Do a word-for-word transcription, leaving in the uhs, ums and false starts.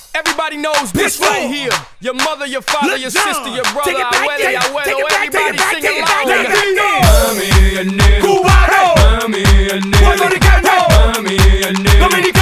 Everybody knows this Pitch right four. here. Your mother, your father, Look your down. sister, your brother, Take it back abuela, there. abuelo, Take it back, take everybody it back, sing take it along. back, take it back. Mami, el negro. Cubano. Mami, el negro. Puertorriqueño. Mami, el negro. Dominicano.